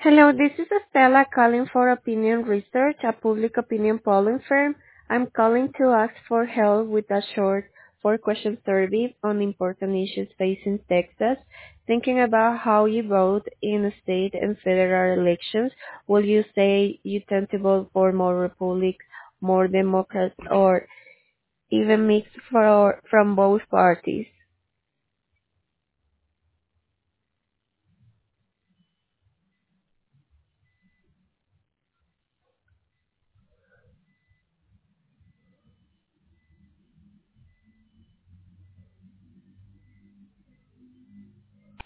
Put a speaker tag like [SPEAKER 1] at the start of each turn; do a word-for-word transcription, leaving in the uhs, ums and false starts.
[SPEAKER 1] Hello, this is Estela calling for Opinion Research, a public opinion polling firm. I'm calling to ask for help with a short four-question survey on important issues facing Texas. Thinking about how you vote in state and federal elections, will you say you tend to vote for more Republicans, more Democrats, or even mix for, from both parties?